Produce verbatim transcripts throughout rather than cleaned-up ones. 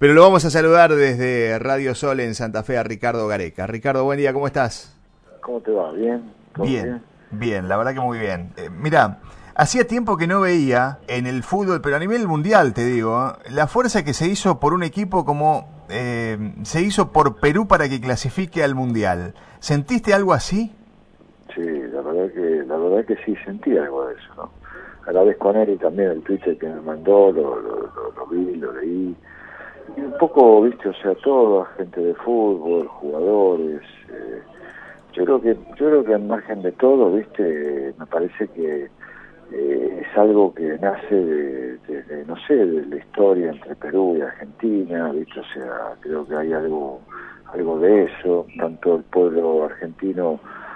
Pero lo vamos a saludar desde Radio Sol en Santa Fe a Ricardo Gareca. Ricardo, buen día, ¿cómo estás? ¿Cómo te va? ¿Bien? ¿Todo Bien, bien? bien, la verdad que muy bien. Eh, mirá, hacía tiempo que no veía en el fútbol, pero a nivel mundial, te digo, ¿eh? La fuerza que se hizo por un equipo como eh, se hizo por Perú para que clasifique al Mundial. ¿Sentiste algo así? Sí, la verdad que la verdad que sí sentí algo de eso, ¿no? Agradezco a Neri también el Twitter que me mandó, lo, lo, lo, lo vi, lo leí. Y un poco, viste, o sea, toda gente de fútbol, jugadores. Eh, yo creo que yo creo que al margen de todo, viste, me parece que eh, es algo que nace de, de, de, no sé, de la historia entre Perú y Argentina, viste, o sea, creo que hay algo algo de eso. Tanto el pueblo argentino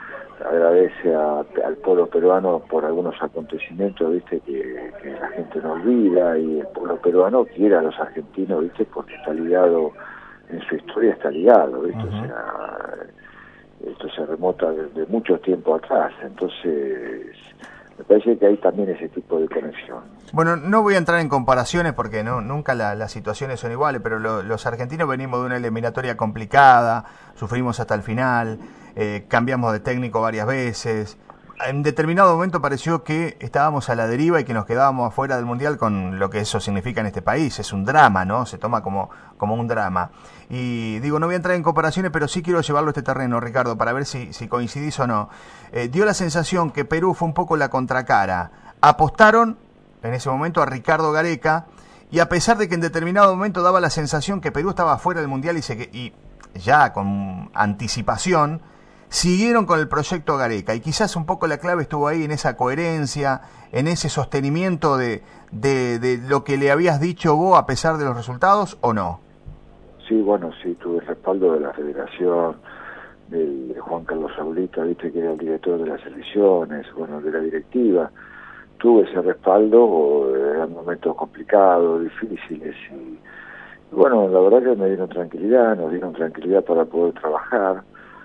agradece a, al pueblo peruano por algunos acontecimientos, viste, que, que la gente no olvida, y el pueblo peruano quiere a los argentinos, viste, porque está ligado, en su historia está ligado, viste, uh-huh. O sea, esto se remota desde mucho tiempo atrás, entonces me parece que hay también ese tipo de conexión. Bueno, no voy a entrar en comparaciones porque no nunca la, las situaciones son iguales, pero lo, los argentinos venimos de una eliminatoria complicada, sufrimos hasta el final, eh, cambiamos de técnico varias veces. En determinado momento pareció que estábamos a la deriva y que nos quedábamos afuera del Mundial, con lo que eso significa en este país. Es un drama, ¿no? Se toma como, como un drama. Y digo, no voy a entrar en comparaciones, pero sí quiero llevarlo a este terreno, Ricardo, para ver si, si coincidís o no. Eh, dio la sensación que Perú fue un poco la contracara. Apostaron en ese momento a Ricardo Gareca, y a pesar de que en determinado momento daba la sensación que Perú estaba fuera del Mundial y, se, y ya con anticipación, siguieron con el proyecto Gareca, y quizás un poco la clave estuvo ahí en esa coherencia, en ese sostenimiento de, de, de lo que le habías dicho vos a pesar de los resultados, ¿o no? Sí, bueno, sí, tuve el respaldo de la Federación, de, de Juan Carlos Saulita, viste, que era el director de las elecciones, bueno, de la directiva. Tuve ese respaldo, eran momentos complicados, difíciles, y bueno, la verdad que me dieron tranquilidad, nos dieron tranquilidad para poder trabajar,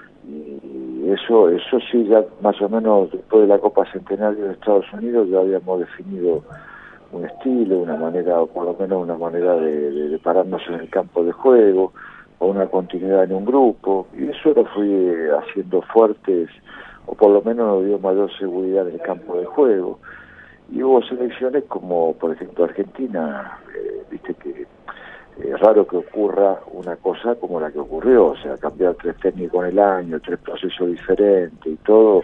y eso eso sí, ya más o menos después de la Copa Centenario de Estados Unidos ya habíamos definido un estilo, una manera, o por lo menos una manera de, de, de pararnos en el campo de juego, o una continuidad en un grupo, y eso lo fui haciendo fuertes, o por lo menos nos dio mayor seguridad en el campo de juego. Y hubo selecciones como, por ejemplo, Argentina, eh, viste que es raro que ocurra una cosa como la que ocurrió, o sea, cambiar tres técnicos en el año, tres procesos diferentes y todo.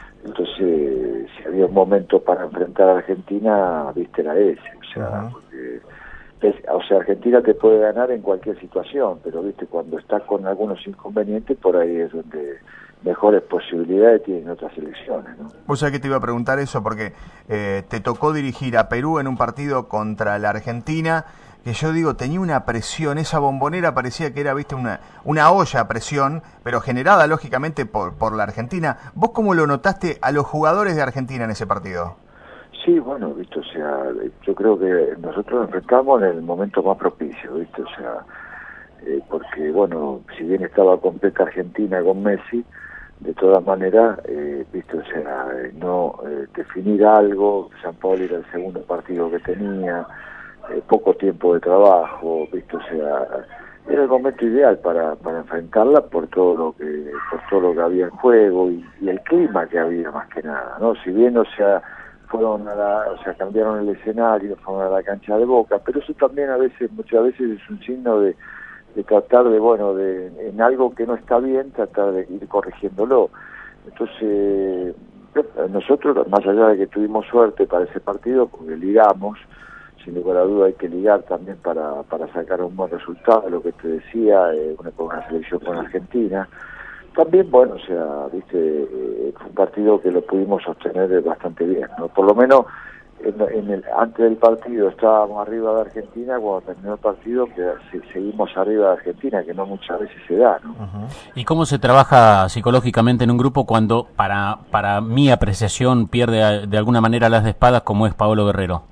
Entonces, si había un momento para enfrentar a Argentina, viste, era ese, o sea, uh-huh. porque, es, o sea, Argentina te puede ganar en cualquier situación, pero viste, cuando estás con algunos inconvenientes, por ahí es donde mejores posibilidades tienen otras selecciones, ¿no? Vos sabés que te iba a preguntar eso porque eh, te tocó dirigir a Perú en un partido contra la Argentina, que yo digo, tenía una presión, esa bombonera parecía que era, viste, una, una olla a presión, pero generada lógicamente por, por la Argentina. ¿Vos cómo lo notaste a los jugadores de Argentina en ese partido? Sí, bueno, viste, o sea, yo creo que nosotros enfrentamos en el momento más propicio, viste, o sea, eh, porque, bueno, si bien estaba completa Argentina con Messi, de todas maneras, eh, viste, o sea, eh, no eh, definir algo. San Paolo era el segundo partido que tenía, eh, poco tiempo de trabajo, viste, o sea, era el momento ideal para, para enfrentarla por todo lo que por todo lo que había en juego, y, y el clima que había, más que nada, ¿no? Si bien, o sea, fueron a la, o sea, cambiaron el escenario, fueron a la cancha de Boca, pero eso también a veces, muchas veces es un signo de de tratar de, bueno, de en algo que no está bien, tratar de ir corrigiéndolo. Entonces, nosotros, más allá de que tuvimos suerte para ese partido, porque ligamos, sin lugar a duda hay que ligar también para, para sacar un buen resultado, lo que te decía, eh, una, con una selección con Argentina. También, bueno, o sea, viste, eh, fue un partido que lo pudimos sostener bastante bien, ¿no? Por lo menos, En, en el, antes del partido estábamos arriba de Argentina, cuando terminó el partido que seguimos arriba de Argentina, que no muchas veces se da, ¿no? Uh-huh. ¿Y cómo se trabaja psicológicamente en un grupo cuando, para para mi apreciación, pierde de alguna manera las de espadas, como es Paolo Guerrero?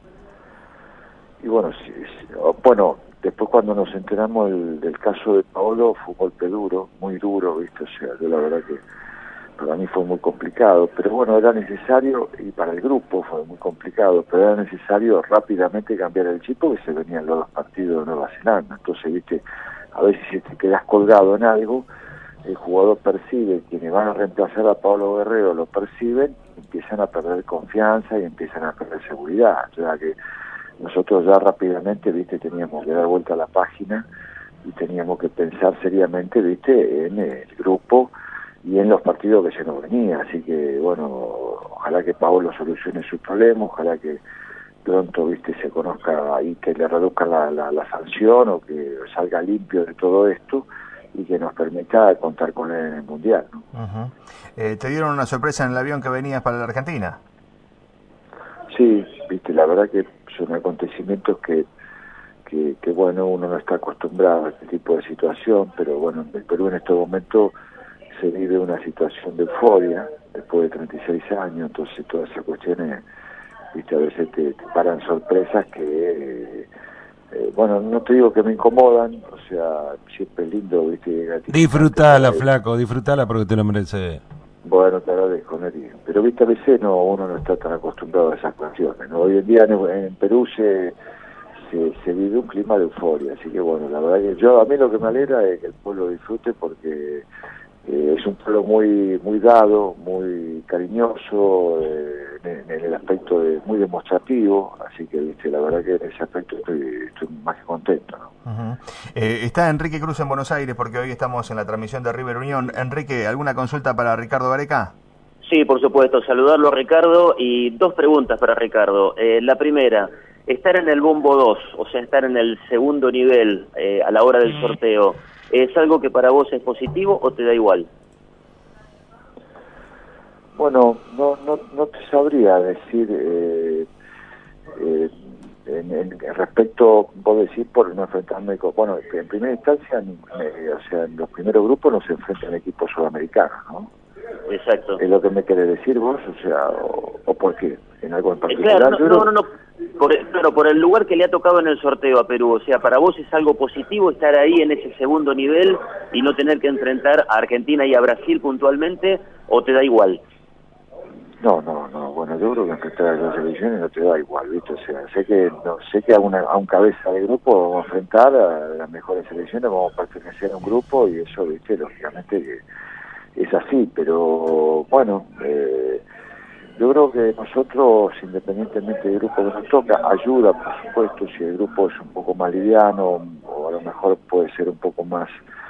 Y bueno, sí, sí, bueno, después cuando nos enteramos del, del caso de Paolo, fue un golpe duro, muy duro, ¿viste? O sea, yo la verdad que para mí fue muy complicado, pero bueno, era necesario, y para el grupo fue muy complicado, pero era necesario rápidamente cambiar el chip porque se venían los dos partidos de Nueva Zelanda. Entonces, viste, a veces si te quedas colgado en algo, el jugador percibe, quienes van a reemplazar a Pablo Guerrero lo perciben, empiezan a perder confianza y empiezan a perder seguridad. O sea que nosotros ya rápidamente, viste, teníamos que dar vuelta a la página y teníamos que pensar seriamente, viste, en el grupo y en los partidos que se nos venía. Así que, bueno, ojalá que Pablo solucione sus problemas, ojalá que pronto, viste, se conozca y que le reduzca la, la, la sanción o que salga limpio de todo esto y que nos permita contar con él en el Mundial, ¿no? Uh-huh. eh, ¿Te dieron una sorpresa en el avión que venías para la Argentina? Sí, viste, la verdad que son acontecimientos que, que, que, bueno, uno no está acostumbrado a este tipo de situación, pero bueno, en el Perú en este momento se vive una situación de euforia después de treinta y seis años, entonces todas esas cuestiones, viste, a veces te, te paran sorpresas que, eh, eh, bueno, no te digo que me incomodan, o sea, siempre es lindo, viste. Disfrutala, flaco, disfrutala porque te lo mereces. Bueno, te agradezco, Neri. Pero viste, a veces no, uno no está tan acostumbrado a esas cuestiones, ¿no? Hoy en día en, en Perú se, se se vive un clima de euforia, así que bueno, la verdad que yo, a mí lo que me alegra es que el pueblo disfrute porque eh, es un pueblo muy muy dado, muy cariñoso, eh, en, en el aspecto de muy demostrativo, así que, viste, la verdad que en ese aspecto estoy, estoy más que contento, ¿no? Uh-huh. eh, está Enrique Cruz en Buenos Aires porque hoy estamos en la transmisión de River Unión. Enrique, ¿alguna consulta para Ricardo Gareca? Sí, por supuesto, saludarlo a Ricardo y dos preguntas para Ricardo. Eh, la primera, estar en el bombo dos, o sea, estar en el segundo nivel eh, a la hora del sorteo, ¿es algo que para vos es positivo o te da igual? Bueno, no no no te sabría decir eh, eh, en, en respecto, vos decís, por no enfrentarme con, bueno, en primera instancia, eh, o sea, en los primeros grupos no se enfrentan equipos sudamericanos, ¿no? Exacto. ¿Es lo que me querés decir vos? O sea, o, o por qué, en algo en particular. Claro, no, Yo no, creo... no, no. Por, claro, por el lugar que le ha tocado en el sorteo a Perú, o sea, para vos es algo positivo estar ahí en ese segundo nivel y no tener que enfrentar a Argentina y a Brasil puntualmente, ¿o te da igual? No, no, no, bueno, yo creo que enfrentar a las selecciones no te da igual, ¿viste? O sea, sé que no sé que a, una, a un cabeza de grupo vamos a enfrentar a las mejores selecciones, vamos a pertenecer a un grupo y eso, ¿viste? Lógicamente que es así, pero bueno, eh, yo creo que nosotros, independientemente del grupo que nos toca, ayuda, por supuesto, si el grupo es un poco más liviano o a lo mejor puede ser un poco más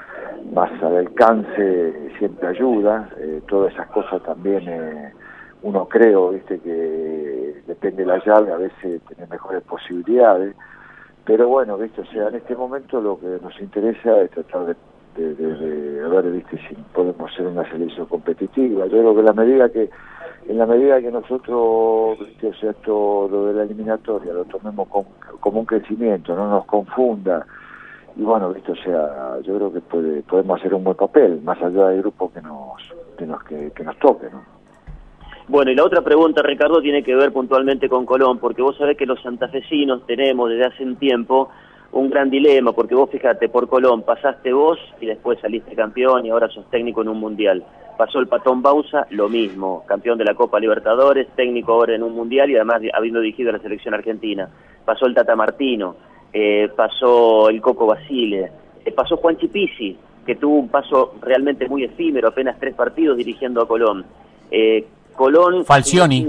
más al alcance, siempre ayuda, eh, todas esas cosas también... Eh, uno creo, viste, que depende de la llave, a veces tiene mejores posibilidades, pero bueno, viste, o sea, en este momento lo que nos interesa es tratar de, de, de, de a ver, viste, si podemos ser una selección competitiva. Yo creo que en la medida que, en la medida que nosotros, viste, o sea, esto, lo de la eliminatoria, lo tomemos como, como un crecimiento, no nos confunda, y bueno, viste, o sea, yo creo que puede, podemos hacer un buen papel, más allá del grupo que nos, que nos, que, que nos toque, ¿no? Bueno, y la otra pregunta, Ricardo, tiene que ver puntualmente con Colón, porque vos sabés que los santafesinos tenemos desde hace un tiempo un gran dilema, porque vos fíjate, por Colón pasaste vos y después saliste campeón y ahora sos técnico en un mundial. Pasó el Patón Bausa, lo mismo, campeón de la Copa Libertadores, técnico ahora en un mundial y además habiendo dirigido a la selección argentina. Pasó el Tata Martino, eh, pasó el Coco Basile, eh, pasó Juanchi Pizzi, que tuvo un paso realmente muy efímero, apenas tres partidos dirigiendo a Colón. Eh, Colón... Falcioni.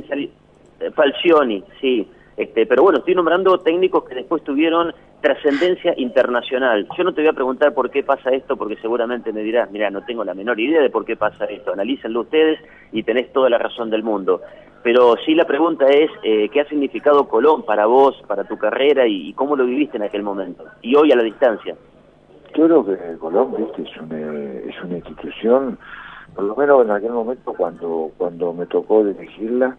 Falcioni, sí. Este, pero bueno, estoy nombrando técnicos que después tuvieron trascendencia internacional. Yo no te voy a preguntar por qué pasa esto, porque seguramente me dirás, mira, no tengo la menor idea de por qué pasa esto. Analícenlo ustedes y tenés toda la razón del mundo. Pero sí la pregunta es, eh, ¿qué ha significado Colón para vos, para tu carrera y, y cómo lo viviste en aquel momento? Y hoy a la distancia. Yo creo que Colón, viste, es una, es una institución... Por lo menos en aquel momento cuando cuando me tocó dirigirla,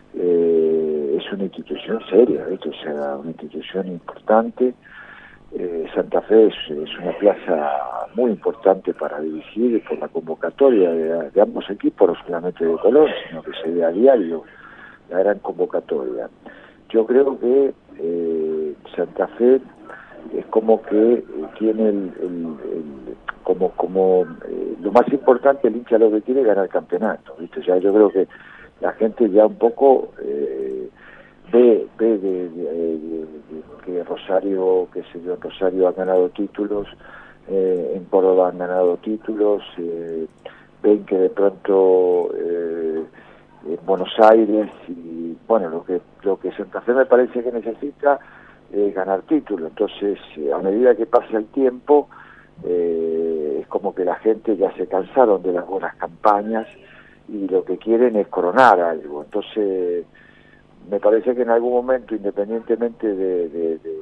eh, es una institución seria, ¿viste? O sea, una institución importante. Eh, Santa Fe es, es una plaza muy importante para dirigir por la convocatoria de, de ambos equipos, no solamente de Colón, sino que se ve a diario la gran convocatoria. Yo creo que eh, Santa Fe es como que eh, tiene el, el, el como como eh, lo más importante, el hincha lo que quiere es ganar el campeonato, ¿viste? O sea, yo creo que la gente ya un poco eh, ve, ve de, de, de, de, de que Rosario, que sé yo, Rosario ha ganado títulos, eh, en Córdoba han ganado títulos, eh, ven que de pronto eh, en Buenos Aires y bueno, lo que lo que Santa Fe me parece que necesita es ganar títulos. Entonces, a medida que pasa el tiempo, eh, es como que la gente ya se cansaron de las buenas campañas y lo que quieren es coronar algo. Entonces, me parece que en algún momento, independientemente de, de, de,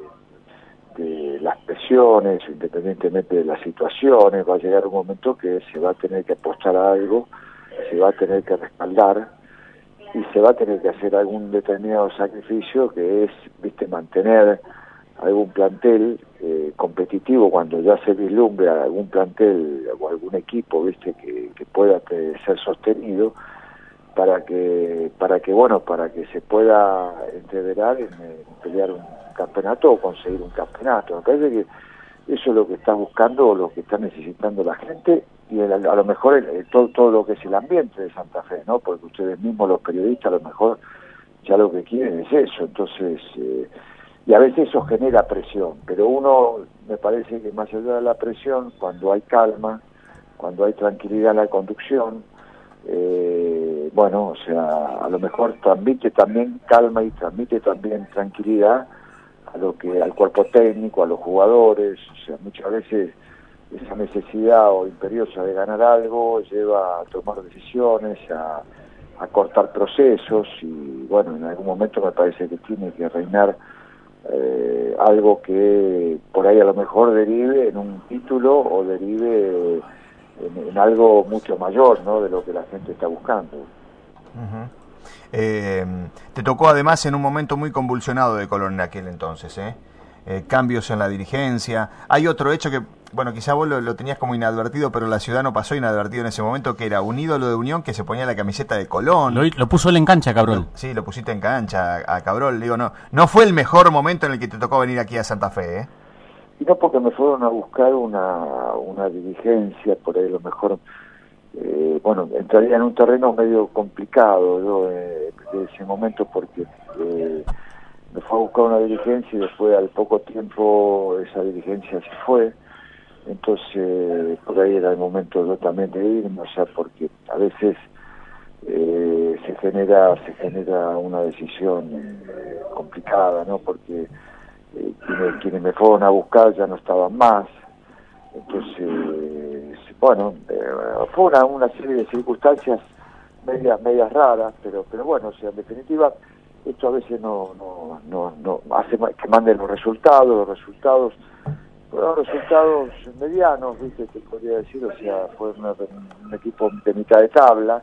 de las presiones, independientemente de las situaciones, va a llegar un momento que se va a tener que apostar a algo, se va a tener que respaldar y se va a tener que hacer algún determinado sacrificio, que es, viste, mantener algún plantel eh, competitivo cuando ya se vislumbra algún plantel o algún equipo, viste, que, que pueda que, ser sostenido para que para que bueno para que se pueda entreverar en, en pelear un campeonato o conseguir un campeonato. Me parece que eso es lo que está buscando o lo que está necesitando la gente y el, a lo mejor el, el, todo, todo lo que es el ambiente de Santa Fe, ¿no? Porque ustedes mismos, los periodistas, a lo mejor ya lo que quieren es eso. Entonces, eh, y a veces eso genera presión, pero uno, me parece que más allá de la presión, cuando hay calma, cuando hay tranquilidad en la conducción, eh, bueno, o sea, a lo mejor transmite también calma y transmite también tranquilidad a lo que al cuerpo técnico, a los jugadores. O sea, muchas veces esa necesidad o imperiosa de ganar algo lleva a tomar decisiones, a, a cortar procesos y bueno, en algún momento me parece que tiene que reinar eh, algo que por ahí a lo mejor derive en un título o derive en, en algo mucho mayor, ¿no?, de lo que la gente está buscando. Uh-huh. Eh, te tocó además en un momento muy convulsionado de Colón en aquel entonces, ¿eh? Eh, cambios en la dirigencia. Hay otro hecho que, bueno, quizá vos lo, lo tenías como inadvertido, pero la ciudad no pasó inadvertido en ese momento, que era un ídolo de Unión que se ponía la camiseta de Colón. Lo, lo puso él en cancha, Cabrol. Lo, sí, lo pusiste en cancha a, a Cabrol. Digo, no, no fue el mejor momento en el que te tocó venir aquí a Santa Fe, ¿eh? Y no, porque me fueron a buscar una, una dirigencia, por ahí a lo mejor, eh, bueno, entraría en un terreno medio complicado yo eh, de ese momento, porque eh, me fue a buscar una dirigencia y después al poco tiempo esa dirigencia se fue. Entonces por ahí era el momento yo también de irme, o sea, porque a veces eh, se genera se genera una decisión eh, complicada, ¿no? Porque eh, quienes, quienes me fueron a buscar ya no estaban más. Entonces, bueno, eh, fue una, una serie de circunstancias medias medias raras, pero pero bueno, o sea, en definitiva, esto a veces no no no, no hace que manden los resultados, los resultados fueron resultados medianos, viste, te podría decir, o sea, fue una, un equipo de mitad de tabla.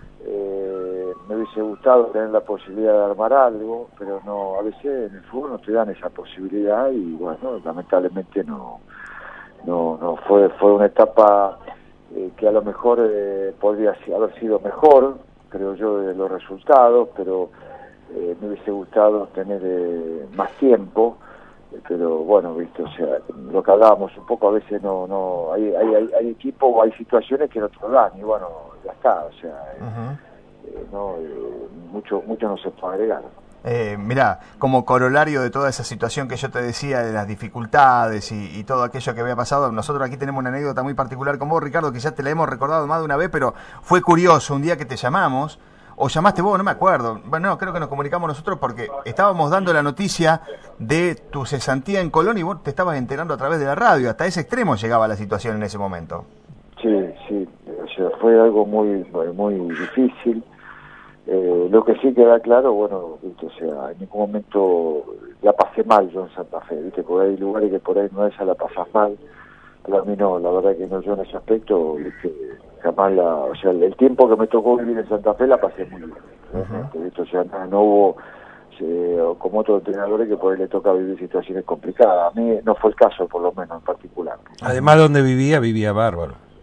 Eh, me hubiese gustado tener la posibilidad de armar algo, pero no, a veces en el fútbol no te dan esa posibilidad y bueno, lamentablemente no no no fue fue una etapa eh, que a lo mejor eh, podría haber sido mejor, creo yo, de los resultados, pero eh, me hubiese gustado tener eh, más tiempo. Pero bueno, viste, o sea, lo que hablábamos un poco, a veces no no hay hay hay, hay equipos o hay situaciones que no te lo dan y bueno, ya está, o sea, uh-huh. eh, no eh, mucho mucho no se puede agregar. Eh, mirá, como corolario de toda esa situación que yo te decía de las dificultades y, y todo aquello que había pasado, nosotros aquí tenemos una anécdota muy particular con vos, Ricardo, que ya te la hemos recordado más de una vez, pero fue curioso un día que te llamamos. O llamaste vos, no me acuerdo. Bueno, no, creo que nos comunicamos nosotros porque estábamos dando la noticia de tu cesantía en Colón y vos te estabas enterando a través de la radio. Hasta ese extremo llegaba la situación en ese momento. Sí, sí. O sea, fue algo muy muy difícil. Eh, lo que sí queda claro, bueno, ¿viste? O sea, en ningún momento la pasé mal yo en Santa Fe, ¿viste? Porque hay lugares que por ahí no esa la pasas mal. Pero a mí no, la verdad que no, yo en ese aspecto, ¿viste? Jamás la, o sea, el tiempo que me tocó vivir en Santa Fe la pasé muy bien. Uh-huh. O sea, no, no hubo, eh, como otros entrenadores que por ahí le toca vivir situaciones complicadas. A mí no fue el caso, por lo menos en particular. Además, donde vivía, vivía bárbaro.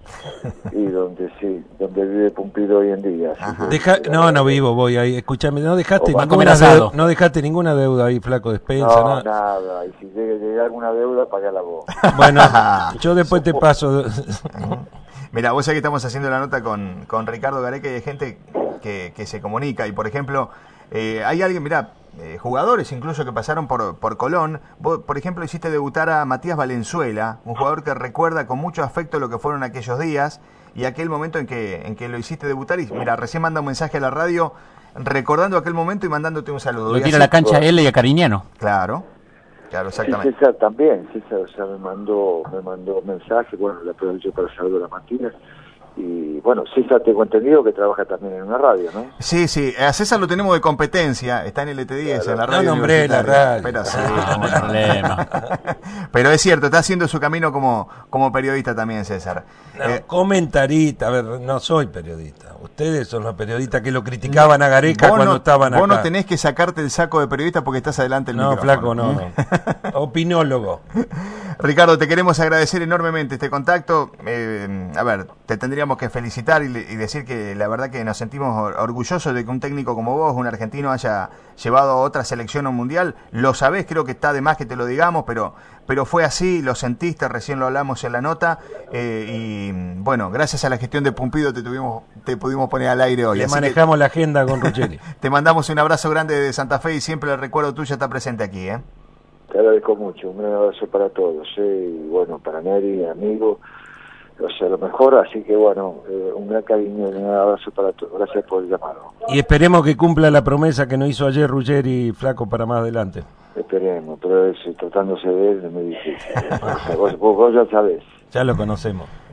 Y donde sí, donde vive Pumpido hoy en día. Deja, no, no vivo, voy ahí. Escúchame, no dejaste Va a comer ninguna asado. deuda, no dejaste ninguna deuda ahí, flaco, despensa, No, nada. nada. Y si llega, llega alguna deuda, pagala vos. Bueno, yo después te paso. Mira, vos sabés que estamos haciendo la nota con, con Ricardo Gareca y hay gente que, que se comunica. Y por ejemplo, eh, hay alguien, mirá, eh, jugadores incluso que pasaron por, por Colón. Vos, por ejemplo, hiciste debutar a Matías Valenzuela, un jugador que recuerda con mucho afecto lo que fueron aquellos días y aquel momento en que, en que lo hiciste debutar. Y mira, recién manda un mensaje a la radio recordando aquel momento y mandándote un saludo. Lo Y tira a así- la cancha a él y a Cariñano. Claro, claro, Sí, exactamente. César también. César, o sea, me mandó, me mandó mensaje, bueno, le aprovecho para saludar a Martínez. Y bueno, César, tengo entendido que trabaja también en una radio, ¿no? Sí, sí, a César lo tenemos de competencia, está en el L T diez, Claro. en la No radio. nombré la universitaria. radio. Pero sí, Ah, cómo no hay no. problema. Pero es cierto, está haciendo su camino como, como periodista también, César. No, Eh, comentarista, a ver, no soy periodista. Ustedes son los periodistas que lo criticaban a Gareca vos cuando no, estaban acá. vos no tenés que sacarte el saco de periodista porque estás adelante del No, micrófono. flaco, no, no. Opinólogo. Ricardo, te queremos agradecer enormemente este contacto. Eh, a ver, te tendríamos que felicitar y, y decir que la verdad que nos sentimos or- orgullosos de que un técnico como vos, un argentino, haya llevado a otra selección a un mundial. Lo sabés, creo que está de más que te lo digamos, pero, pero fue así, lo sentiste, recién lo hablamos en la nota. Eh, y bueno, gracias a la gestión de Pumpido te, tuvimos, te pudimos poner al aire hoy. Le Así que manejamos la agenda con Ruggeri. te mandamos un abrazo grande de Santa Fe y siempre el recuerdo tuyo está presente aquí, ¿eh? Te agradezco mucho, un gran abrazo para todos, ¿eh? Y bueno, para Neri, amigo, o sea, lo mejor, así que bueno, eh, un gran cariño y un gran abrazo para todos, gracias por el llamado. Y esperemos que cumpla la promesa que nos hizo ayer Ruggeri, flaco, para más adelante. Esperemos, pero es, tratándose de él es muy difícil. O sea, vos, vos, vos ya sabés. Ya lo conocemos.